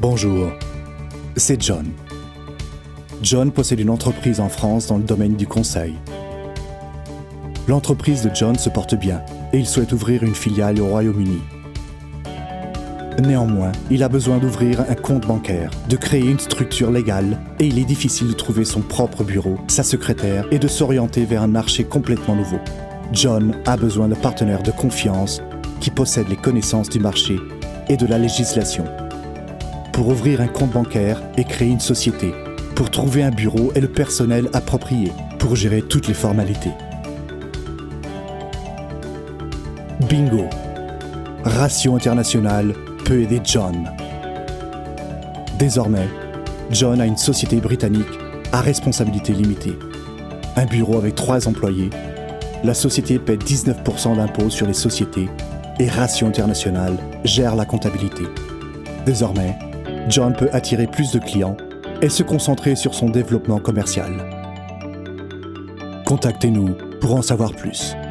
Bonjour, c'est John. John possède une entreprise en France dans le domaine du conseil. L'entreprise de John se porte bien et il souhaite ouvrir une filiale au Royaume-Uni. Néanmoins, il a besoin d'ouvrir un compte bancaire, de créer une structure légale et il est difficile de trouver son propre bureau, sa secrétaire et de s'orienter vers un marché complètement nouveau. John a besoin de partenaires de confiance qui possèdent les connaissances du marché et de la législation. Pour ouvrir un compte bancaire et créer une société, pour trouver un bureau et le personnel approprié, pour gérer toutes les formalités. Bingo! Ratio International peut aider John. Désormais, John a une société britannique à responsabilité limitée. Un bureau avec 3 employés, la société paie 19% d'impôts sur les sociétés et Ratio International gère la comptabilité. Désormais, John peut attirer plus de clients et se concentrer sur son développement commercial. Contactez-nous pour en savoir plus.